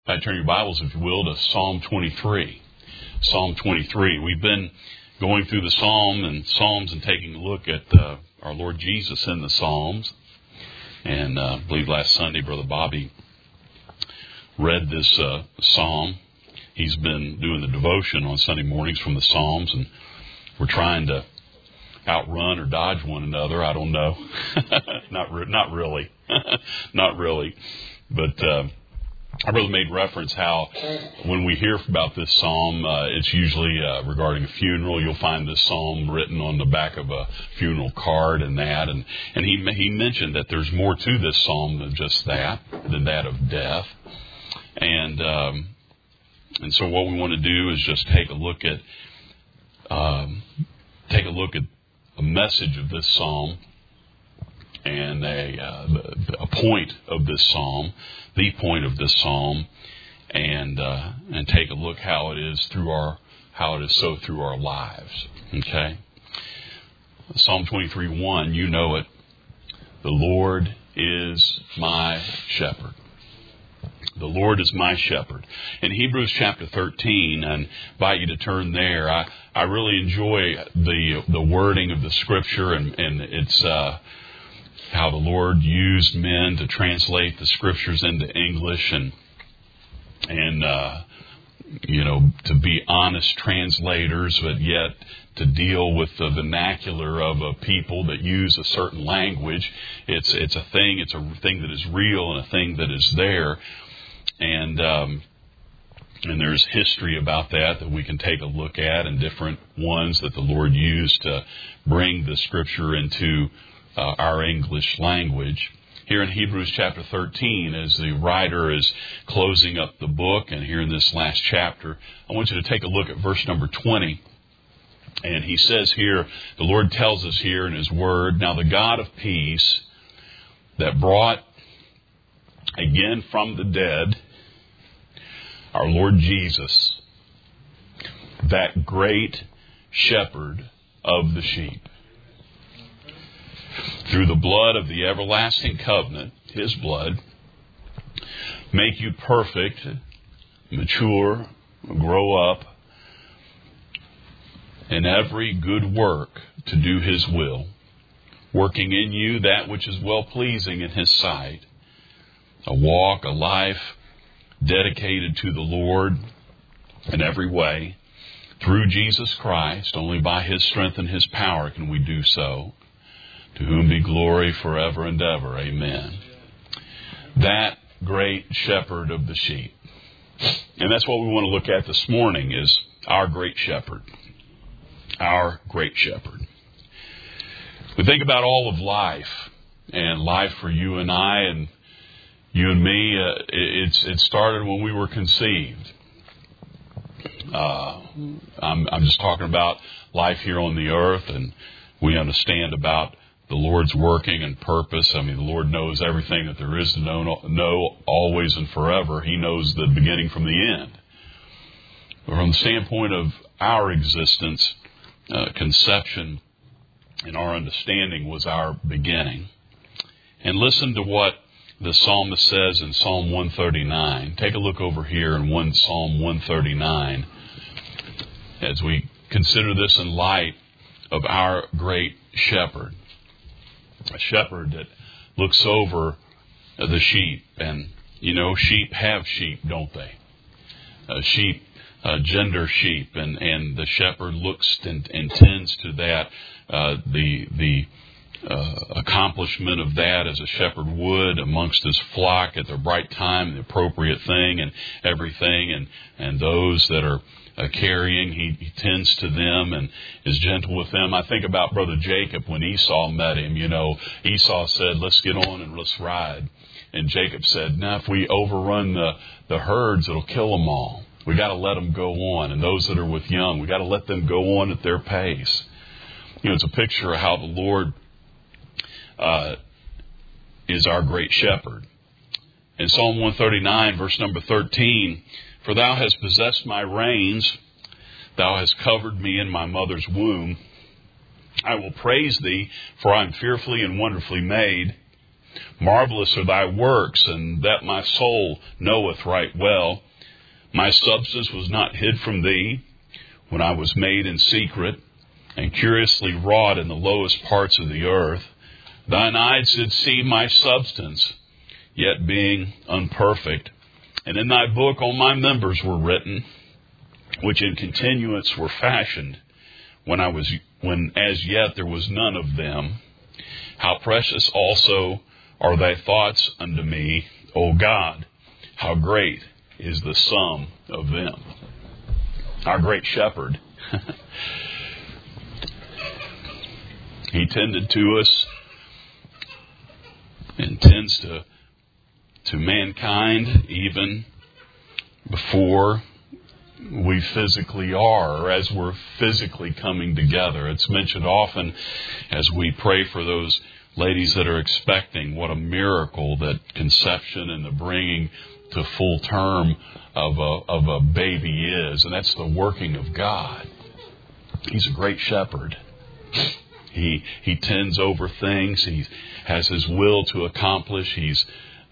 I turn your Bibles, if you will, to Psalm 23. Psalm 23. We've been going through the Psalms and taking a look at our Lord Jesus in the Psalms. And I believe last Sunday, Brother Bobby read this Psalm. He's been doing the devotion on Sunday mornings from the Psalms, and we're trying to outrun or dodge one another. I don't know. Not really. Not really. But I really made reference how when we hear about this psalm, it's usually regarding a funeral. You'll find this psalm written on the back of a funeral card and that. And he mentioned that there's more to this psalm than just that, than that of death. And so what we want to do is just take a look at a message of this psalm and a point of this psalm, the point of this psalm, and take a look how it is through our lives. Okay, Psalm 23:1, you know it. The Lord is my shepherd. The Lord is my shepherd. In Hebrews chapter 13, and invite you to turn there. I really enjoy the wording of the Scripture, and it's how the Lord used men to translate the Scriptures into English and to be honest translators, but yet to deal with the vernacular of a people that use a certain language. It's a thing that is real and a thing that is there. And there's history about that we can take a look at, and different ones that the Lord used to bring the Scripture into our English language. Here in Hebrews chapter 13, as the writer is closing up the book, and here in this last chapter, I want you to take a look at verse number 20. And he says here, the Lord tells us here in His Word, "Now the God of peace that brought again from the dead our Lord Jesus, that great shepherd of the sheep, through the blood of the everlasting covenant," His blood, "make you perfect, mature, grow up in every good work to do His will, working in you that which is well-pleasing in His sight, a walk, a life dedicated to the Lord in every way, through Jesus Christ. Only by His strength and His power can we do so. To whom be glory forever and ever. Amen." That great shepherd of the sheep. And that's what we want to look at this morning, is our great shepherd. Our great shepherd. We think about all of life, and life for you and I and you and me, it started when we were conceived. I'm just talking about life here on the earth, and we understand about the Lord's working and purpose. I mean, the Lord knows everything that there is to know always and forever. He knows the beginning from the end. But from the standpoint of our existence, conception and our understanding was our beginning. And listen to what the psalmist says in Psalm 139. Take a look over here in Psalm 139 as we consider this in light of our great shepherd. A shepherd that looks over the sheep. And, sheep have sheep, don't they? Sheep gender sheep. And the shepherd looks and tends to that. The accomplishment of that as a shepherd would amongst his flock at the right time, the appropriate thing and everything. And those that are carrying, he tends to them and is gentle with them. I think about Brother Jacob when Esau met him. Esau said, "Let's get on and let's ride." And Jacob said, "Now, if we overrun the herds, it'll kill them all. We got to let them go on. And those that are with young, we got to let them go on at their pace." It's a picture of how the Lord is our great shepherd. In Psalm 139, verse number 13, "For thou hast possessed my reins, thou hast covered me in my mother's womb. I will praise thee, for I am fearfully and wonderfully made. Marvelous are thy works, and that my soul knoweth right well. My substance was not hid from thee when I was made in secret, and curiously wrought in the lowest parts of the earth. Thine eyes did see my substance, yet being unperfect. And in thy book all my members were written, which in continuance were fashioned, when as yet there was none of them. How precious also are thy thoughts unto me, O God! How great is the sum of them. Our great shepherd. He tended to us and tends to mankind even before we physically are, or as we're physically coming together. It's mentioned often as we pray for those ladies that are expecting. What a miracle that conception and the bringing to full term of a baby is. And that's the working of God. He's a great shepherd. He tends over things. He has His will to accomplish. He's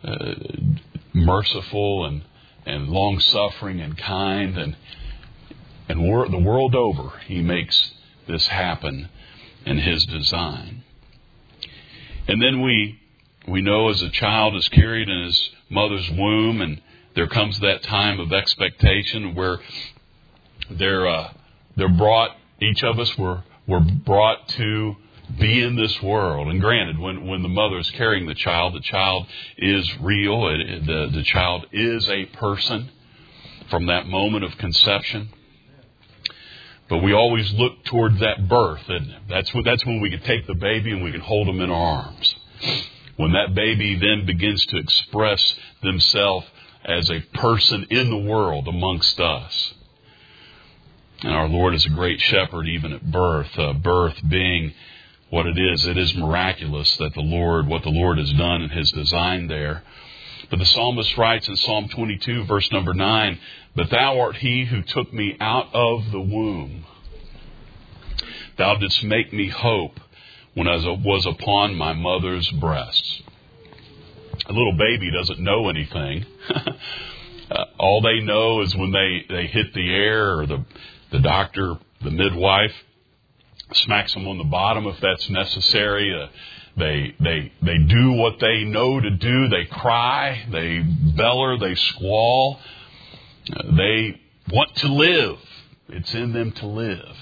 merciful and long-suffering and kind. And the world over, He makes this happen in His design. And then we know as a child is carried in his mother's womb, and there comes that time of expectation where they're brought. Each of us were brought to be in this world. And granted, when the mother is carrying the child is real. The child is a person from that moment of conception. But we always look toward that birth, and that's when we can take the baby and we can hold him in our arms. When that baby then begins to express themselves as a person in the world amongst us. And our Lord is a great shepherd even at birth. Birth being what it is. It is miraculous that what the Lord has done in His design there. But the psalmist writes in Psalm 22, verse number 9, "But thou art He who took me out of the womb. Thou didst make me hope when I was upon my mother's breasts." A little baby doesn't know anything. All they know is when they hit the air, or the doctor, the midwife, smacks them on the bottom if that's necessary. They do what they know to do. They cry, they beller, they squall. They want to live. It's in them to live.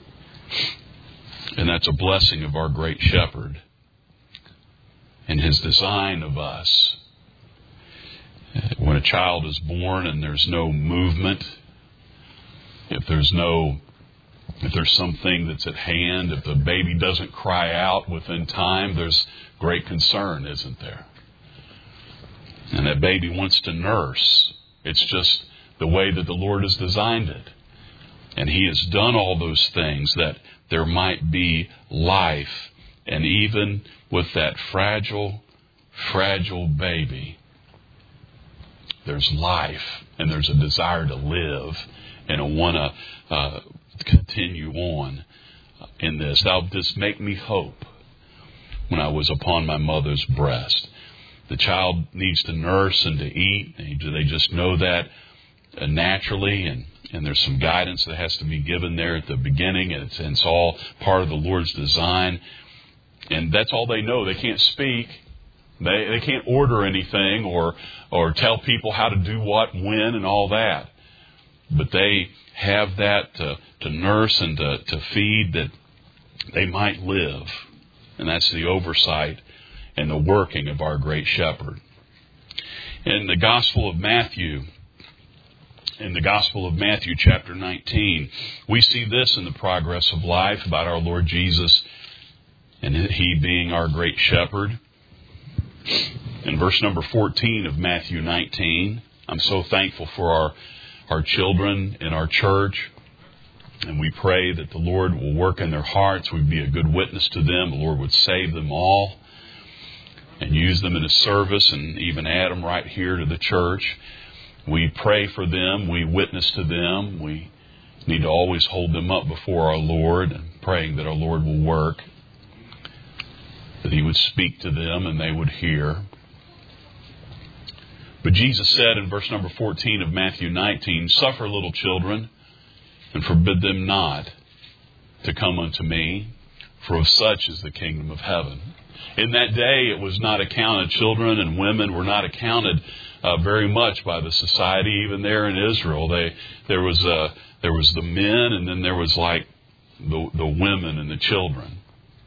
And that's a blessing of our great shepherd and His design of us. When a child is born and there's no movement, if there's something that's at hand, if the baby doesn't cry out within time, there's great concern, isn't there? And that baby wants to nurse. It's just the way that the Lord has designed it. And He has done all those things that there might be life. And even with that fragile baby, there's life, and there's a desire to live, and I want to continue on in this. Thou didst make me hope when I was upon my mother's breast. The child needs to nurse and to eat. They just know that naturally, and there's some guidance that has to be given there at the beginning, and it's all part of the Lord's design. And that's all they know. They can't speak. They can't order anything or tell people how to do what, when, and all that. But they have that to nurse and to feed, that they might live. And that's the oversight and the working of our great shepherd. In the Gospel of Matthew, chapter 19, we see this in the progress of life about our Lord Jesus and He being our great shepherd. In verse number 14 of Matthew 19, I'm so thankful for our children in our church. And we pray that the Lord will work in their hearts. We'd be a good witness to them. The Lord would save them all and use them in His service, and even add them right here to the church. We pray for them. We witness to them. We need to always hold them up before our Lord, and praying that our Lord will work. that He would speak to them and they would hear. But Jesus said in verse number 14 of Matthew 19, "Suffer little children, and forbid them not to come unto me, for of such is the kingdom of heaven." In that day, it was not accounted. Children and women were not accounted very much by the society, even there in Israel. There was the men, and then there was like the women and the children.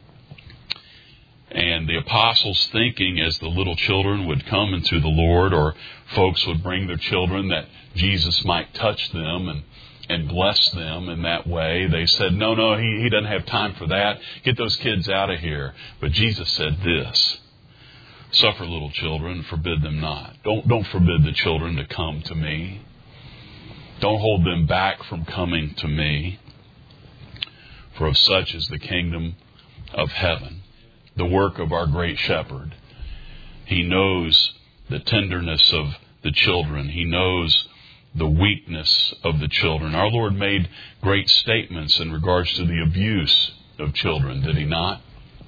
And the apostles, thinking as the little children would come into the Lord, or folks would bring their children that Jesus might touch them and bless them in that way, they said, no, he doesn't have time for that. Get those kids out of here. But Jesus said this: "Suffer little children, forbid them not." Don't forbid the children to come to me. Don't hold them back from coming to me. For of such is the kingdom of heaven. The work of our great shepherd. He knows the tenderness of the children. He knows the weakness of the children. Our Lord made great statements in regards to the abuse of children, did He not?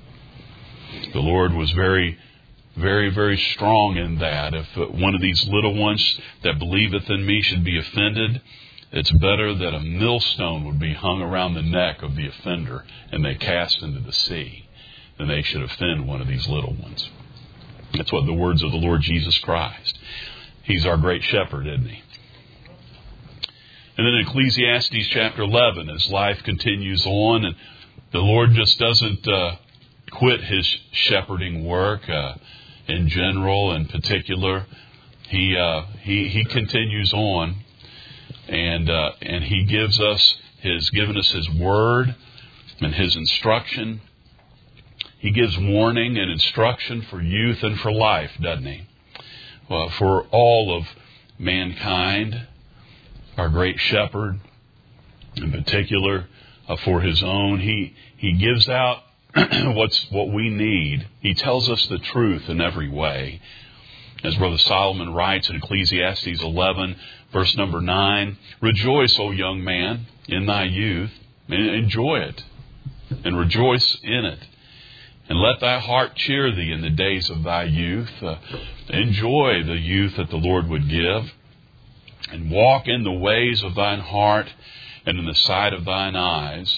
The Lord was very, very, very strong in that. If one of these little ones that believeth in me should be offended, it's better that a millstone would be hung around the neck of the offender and they cast into the sea than they should offend one of these little ones. That's what the words of the Lord Jesus Christ. He's our great shepherd, isn't He? And then in Ecclesiastes chapter 11, as life continues on, and the Lord just doesn't quit His shepherding work in general and particular. He continues on, and He gives us given us His word and His instruction. He gives warning and instruction for youth and for life, doesn't He? Well, for all of mankind, our great shepherd, in particular, for His own, He gives out what we need. He tells us the truth in every way. As Brother Solomon writes in Ecclesiastes 11, verse number 9, "Rejoice, O young man, in thy youth, and enjoy it, and rejoice in it. And let thy heart cheer thee in the days of thy youth." Enjoy the youth that the Lord would give. "And walk in the ways of thine heart, and in the sight of thine eyes.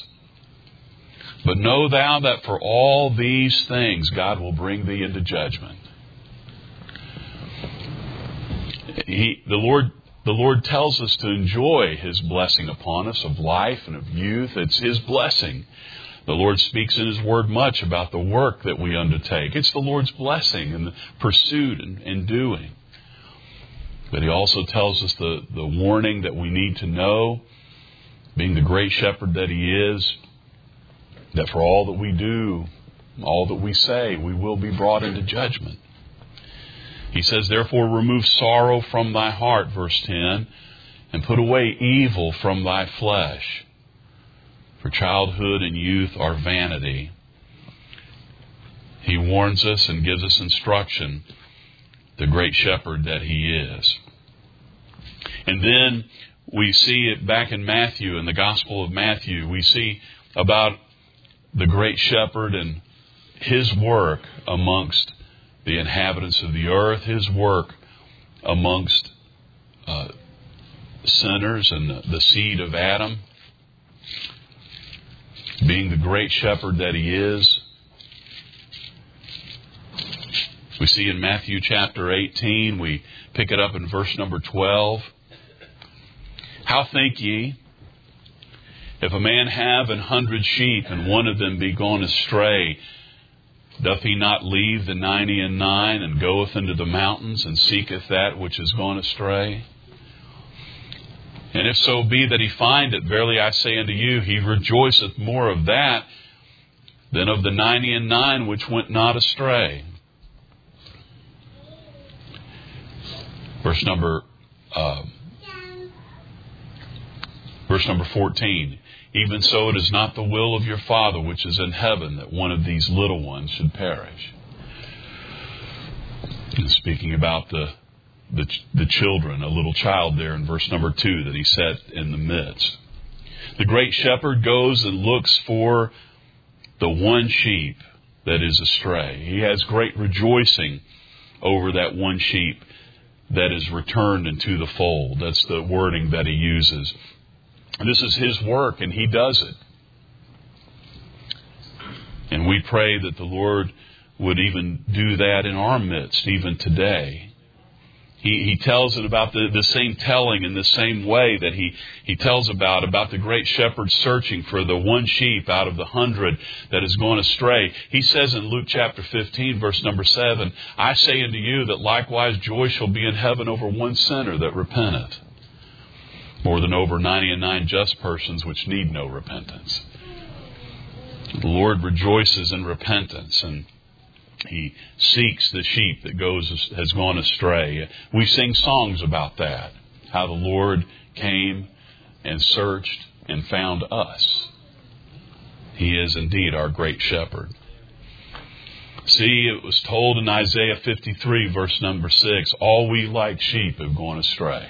But know thou that for all these things God will bring thee into judgment." The Lord tells us to enjoy His blessing upon us of life and of youth. It's His blessing. The Lord speaks in His Word much about the work that we undertake. It's the Lord's blessing and the pursuit and doing. But He also tells us the warning that we need to know, being the great shepherd that He is, that for all that we do, all that we say, we will be brought into judgment. He says, "Therefore remove sorrow from thy heart," verse 10, "and put away evil from thy flesh. For childhood and youth are vanity." He warns us and gives us instruction, the great shepherd that He is. And then we see it back in Matthew, in the Gospel of Matthew, we see about the great shepherd and His work amongst the inhabitants of the earth, His work amongst sinners and the seed of Adam. Being the great shepherd that He is. We see in Matthew chapter 18, we pick it up in verse number 12. "How think ye, if a man have 100 sheep, and one of them be gone astray, doth he not leave the 99 and goeth into the mountains, and seeketh that which is gone astray? And if so be that he find it, verily I say unto you, he rejoiceth more of that than of the 99 which went not astray." Verse number 14. "Even so it is not the will of your Father which is in heaven that one of these little ones should perish." And speaking about the children, a little child there in verse number 2 that He set in the midst. The great shepherd goes and looks for the one sheep that is astray. He has great rejoicing over that one sheep that is returned into the fold. That's the wording that he uses. This is his work, and he does it. And we pray that the Lord would even do that in our midst, even today. He tells it about the same telling in the same way that he tells about the great shepherd searching for the one sheep out of the 100 that has gone astray. He says in Luke chapter 15, verse number 7, I say unto you that likewise joy shall be in heaven over one sinner that repenteth, more than over 99 just persons which need no repentance. The Lord rejoices in repentance, and He seeks the sheep that has gone astray. We sing songs about that, how the Lord came and searched and found us. He is indeed our great shepherd. See, it was told in Isaiah 53, verse number 6, all we like sheep have gone astray.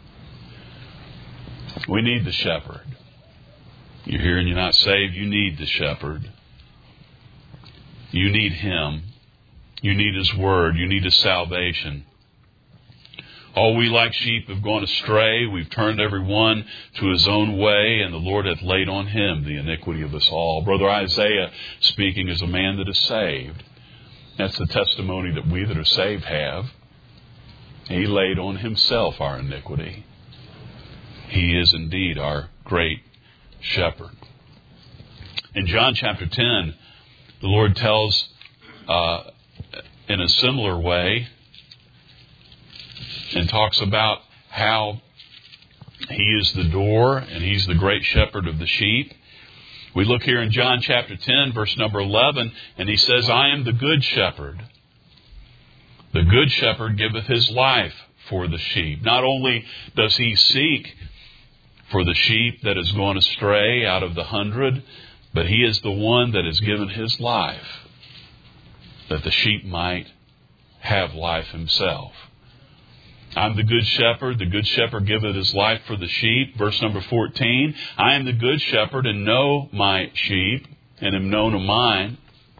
We need the shepherd. You're here and you're not saved, you need the shepherd. You need Him. You need His Word. You need His salvation. All we like sheep have gone astray. We've turned every one to his own way, and the Lord hath laid on Him the iniquity of us all. Brother Isaiah, speaking as a man that is saved, that's the testimony that we that are saved have. He laid on Himself our iniquity. He is indeed our great shepherd. In John chapter 10, the Lord tells in a similar way and talks about how He is the door and He's the great shepherd of the sheep. We look here in John chapter 10, verse number 11, and He says, I am the good shepherd. The good shepherd giveth his life for the sheep. Not only does He seek for the sheep that has gone astray out of the 100, but He is the one that has given His life that the sheep might have life Himself. I'm the good shepherd. The good shepherd giveth his life for the sheep. Verse number 14, I am the good shepherd and know my sheep and am known of mine.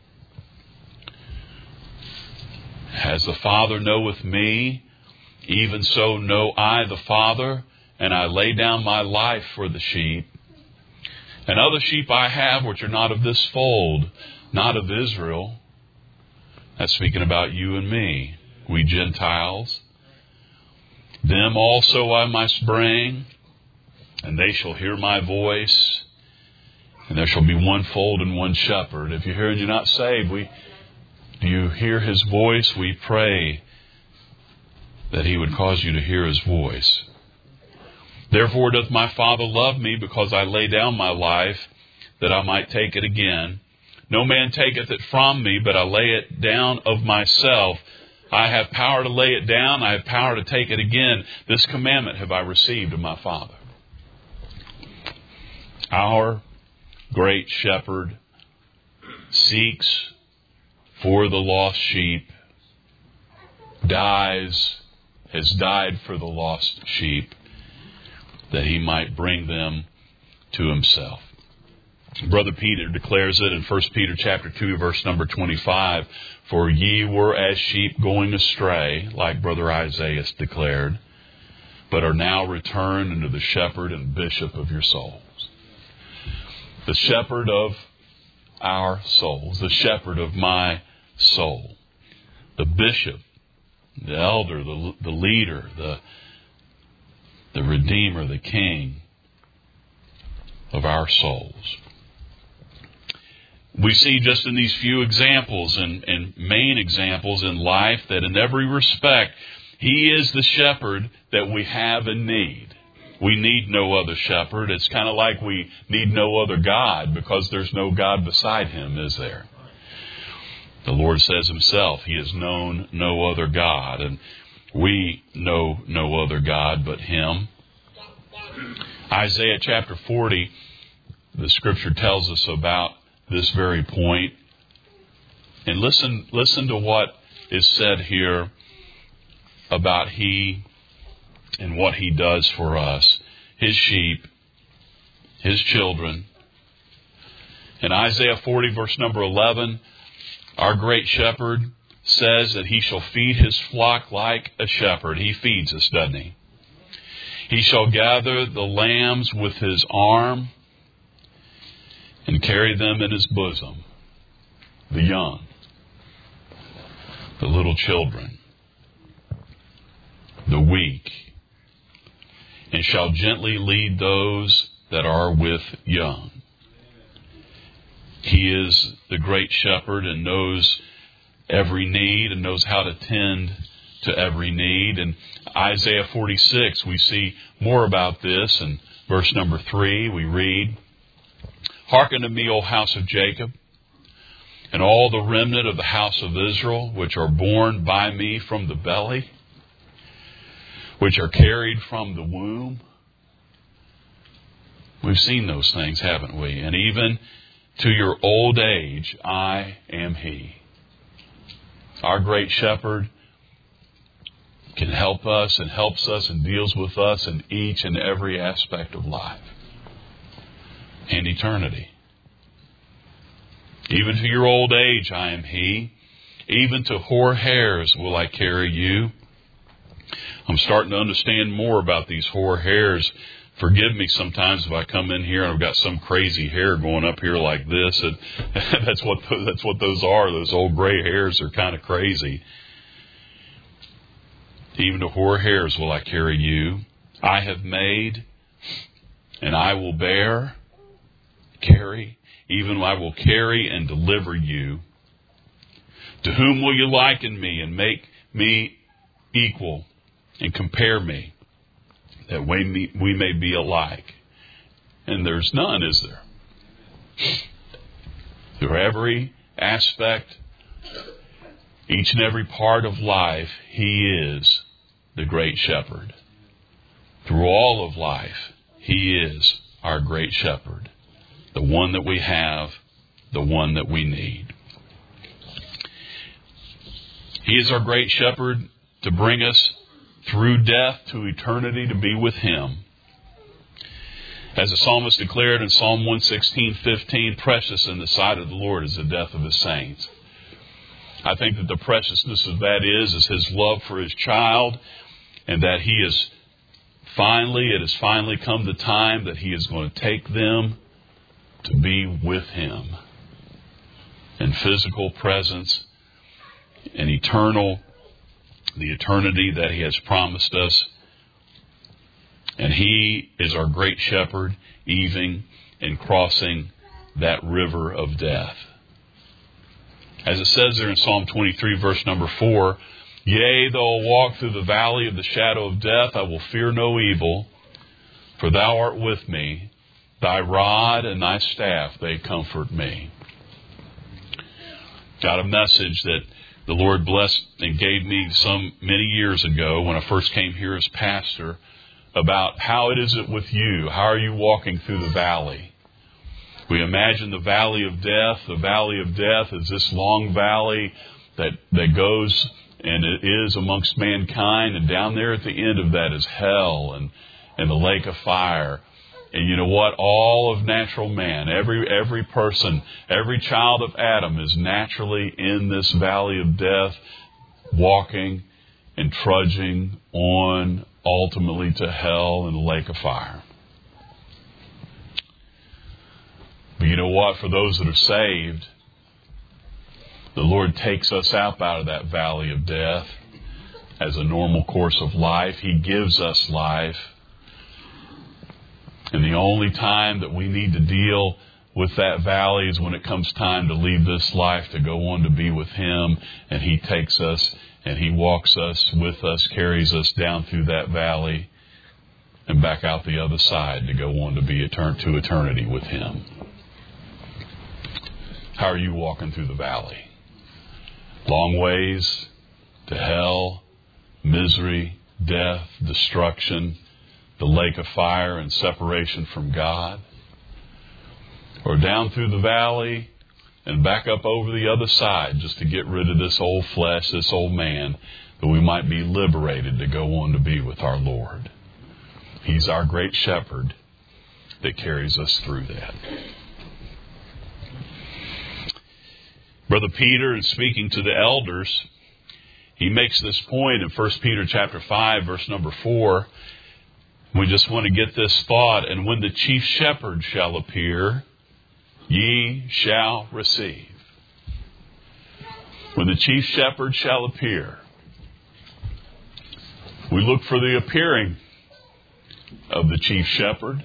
As the Father knoweth me, even so know I the Father, and I lay down my life for the sheep. And other sheep I have which are not of this fold, not of Israel. That's speaking about you and me, we Gentiles. Them also I must bring, and they shall hear my voice, and there shall be one fold and one shepherd. If you're here and you're not saved, do you hear His voice? We pray that He would cause you to hear His voice. Therefore doth my Father love me, because I lay down my life, that I might take it again. No man taketh it from me, but I lay it down of myself. I have power to lay it down. I have power to take it again. This commandment have I received of my Father. Our great shepherd seeks for the lost sheep, has died for the lost sheep, that He might bring them to Himself. Brother Peter declares it in 1 Peter chapter 2, verse number 25, for ye were as sheep going astray, like Brother Isaiah declared, but are now returned unto the shepherd and bishop of your souls. The shepherd of our souls, the shepherd of my soul, the bishop, the elder, the leader, the redeemer, the king of our souls. We see just in these few examples and main examples in life that in every respect, He is the shepherd that we have and need. We need no other shepherd. It's kind of like we need no other God, because there's no God beside Him, is there? The Lord says Himself, He has known no other God, and we know no other God but Him. Isaiah chapter 40, the Scripture tells us about this very point. And listen to what is said here about He and what He does for us, His sheep, His children. In Isaiah 40, verse number 11, Our great shepherd says that he shall feed his flock like a shepherd. He feeds us, doesn't he? He shall gather the lambs with his arm and carry them in his bosom. The young, the little children, the weak, and shall gently lead those that are with young. He is the great shepherd and knows every need and knows how to tend to every need. In Isaiah 46, we see more about this. In verse number 3, we read, "Hearken to me, O house of Jacob, and all the remnant of the house of Israel, which are born by me from the belly, which are carried from the womb." We've seen those things, haven't we? "And even to your old age, I am He." Our great shepherd can help us and helps us and deals with us in each and every aspect of life and eternity. "Even to your old age, I am He. Even to hoar hairs will I carry you." I'm starting to understand more about these hoar hairs. Forgive me sometimes if I come in here and I've got some crazy hair going up here like this. And that's what those are. Those old gray hairs are kind of crazy. "Even to hoar hairs will I carry you. I have made, and I will bear," carry, "even I will carry and deliver you. To whom will you liken me and make me equal and compare me, that we may be alike?" And there's none, is there? Through every aspect, each and every part of life, He is the great shepherd. Through all of life, He is our great shepherd. The one that we have, the one that we need. He is our great shepherd to bring us through death to eternity to be with Him. As the psalmist declared in Psalm 116:15, "Precious in the sight of the Lord is the death of His saints." I think that the preciousness of that is His love for His child, and that it has finally come the time that He is going to take them to be with Him in physical presence and the eternity that He has promised us. And He is our great shepherd, even in crossing that river of death. As it says there in Psalm 23, verse number 4, "Yea, though I walk through the valley of the shadow of death, I will fear no evil, for Thou art with me. Thy rod and Thy staff, they comfort me." Got a message that the Lord blessed and gave me many years ago when I first came here as pastor about how it is with you. How are you walking through the valley? We imagine the valley of death. The valley of death is this long valley that goes and it is amongst mankind. And down there at the end of that is hell and the lake of fire. And you know what? All of natural man, every person, every child of Adam is naturally in this valley of death, walking and trudging on ultimately to hell and the lake of fire. But you know what? For those that are saved, the Lord takes us out of that valley of death as a normal course of life. He gives us life. And the only time that we need to deal with that valley is when it comes time to leave this life to go on to be with Him. And He takes us and He walks us with us, carries us down through that valley and back out the other side to go on to be to eternity with Him. How are you walking through the valley? Long ways to hell, misery, death, destruction, the lake of fire and separation from God? Or down through the valley and back up over the other side just to get rid of this old flesh, this old man, that we might be liberated to go on to be with our Lord. He's our great shepherd that carries us through that. Brother Peter, in speaking to the elders, he makes this point in 1 Peter chapter 5, verse number 4. We just want to get this thought. And when the chief shepherd shall appear, ye shall receive. When the chief shepherd shall appear. We look for the appearing of the chief shepherd,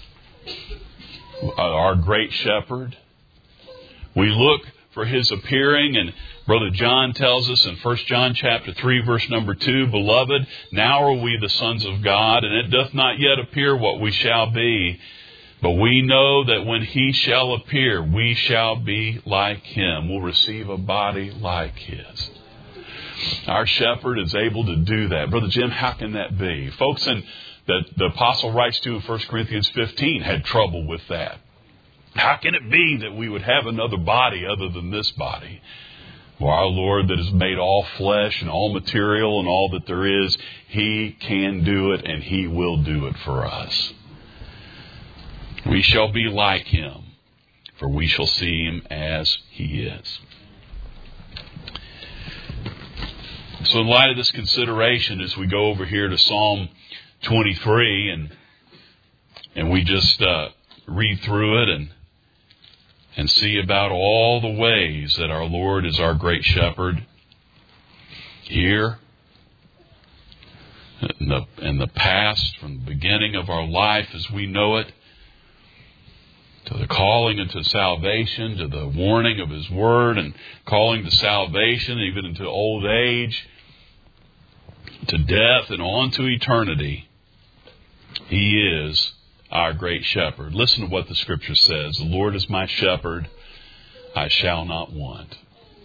our great shepherd. We look for his appearing, and Brother John tells us in 1 John chapter 3, verse number 2, Beloved, now are we the sons of God, and it doth not yet appear what we shall be. But we know that when he shall appear, we shall be like him. We'll receive a body like his. Our shepherd is able to do that. Brother Jim, how can that be? Folks that the apostle writes to in 1 Corinthians 15 had trouble with that. How can it be that we would have another body other than this body? Well, our Lord that has made all flesh and all material and all that there is, he can do it and he will do it for us. We shall be like him, for we shall see him as he is. So in light of this consideration, as we go over here to Psalm 23 and we just read through it and see about all the ways that our Lord is our great shepherd here in the past, from the beginning of our life as we know it, to the calling into salvation, to the warning of his word and calling to salvation, even into old age, to death and on to eternity. He is our great shepherd. Listen to what the scripture says. The Lord is my shepherd, I shall not want.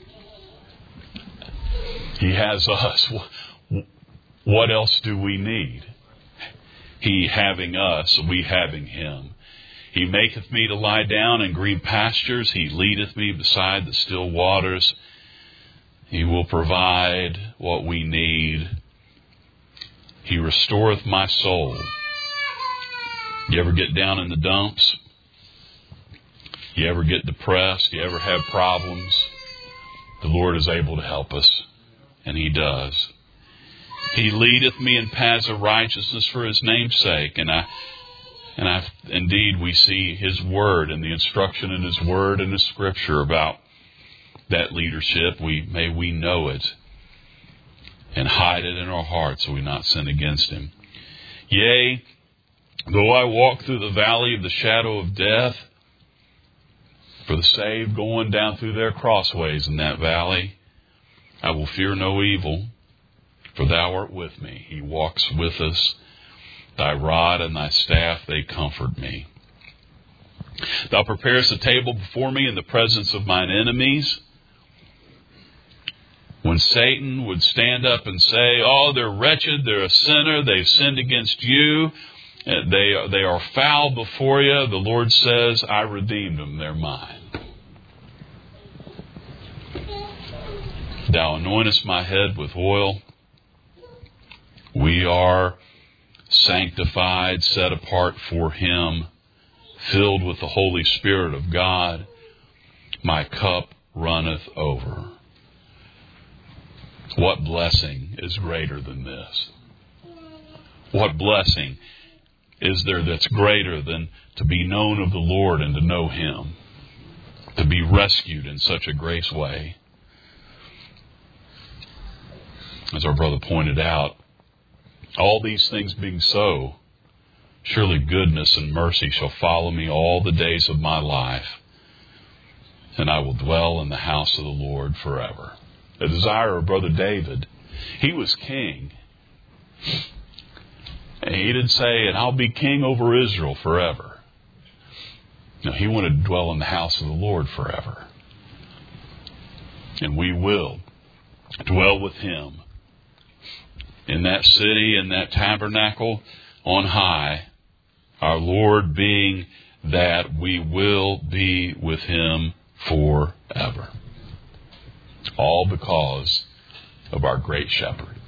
He has us. What else do we need? He having us, we having him. He maketh me to lie down in green pastures. He leadeth me beside the still waters. He will provide what we need. He restoreth my soul. You ever get down in the dumps? You ever get depressed? You ever have problems? The Lord is able to help us, and he does. He leadeth me in paths of righteousness for his name's sake. And indeed, we see his word and the instruction in his word and his scripture about that leadership. May we know it and hide it in our hearts so we not sin against him. Yea, though I walk through the valley of the shadow of death, for the saved going down through their crossways in that valley, I will fear no evil, for thou art with me. He walks with us. Thy rod and thy staff, they comfort me. Thou preparest a table before me in the presence of mine enemies. When Satan would stand up and say, oh, they're wretched, they're a sinner, they've sinned against you, they are foul before you, the Lord says, I redeemed them, they're mine. Thou anointest my head with oil. We are sanctified, set apart for him, filled with the Holy Spirit of God. My cup runneth over. What blessing is greater than this? What blessing is there that's greater than to be known of the Lord and to know him? To be rescued in such a grace way. As our brother pointed out, all these things being so, surely goodness and mercy shall follow me all the days of my life, and I will dwell in the house of the Lord forever. The desire of Brother David, he was king. And he didn't say, and I'll be king over Israel forever. No, he wanted to dwell in the house of the Lord forever. And we will dwell with him in that city, in that tabernacle on high, our Lord being that we will be with him forever. All because of our great shepherd.